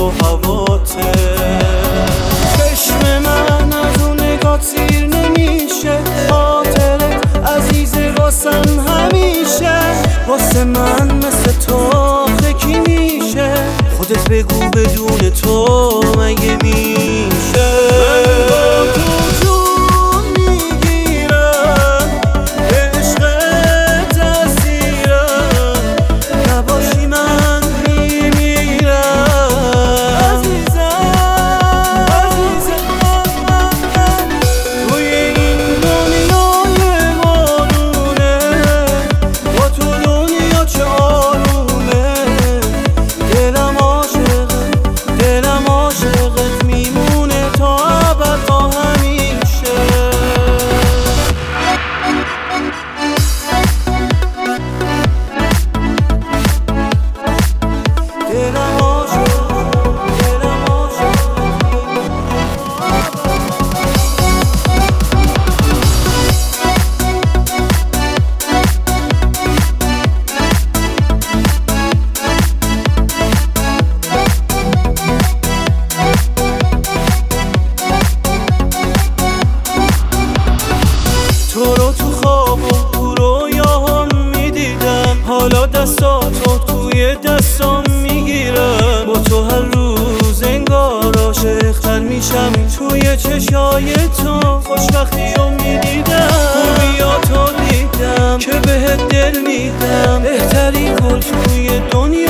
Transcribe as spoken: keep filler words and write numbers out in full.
و هواته. چشم من از اون نگاه سیر نمیشه، خاطرت عزیزه واسم همیشه. واسه من مثل تو کی میشه؟ خودت بگو بدون تو مگه میشه؟ من با تو جون میگیرم، عشقت اسیرم، نباشی من میمیرم. عزیزم عزیزم توی این دنیای بارونه، با تو دنیا چه آرومه. دلم عاشقت دلم عاشقت میمونه تا ابد تا همیشه. دلم عاشقت دلم عاشقت تو رو تو خواب و تو رویاهام میدیدم، حالا دستاتو توی دستام میگیرم. با تو هر روز انگار عاشق‌تر میشم، توی چشای تو خوشبختی رو میدیدم. خوبیاتو دیدم که بهت دل میدم، بهترین گل توی دنیا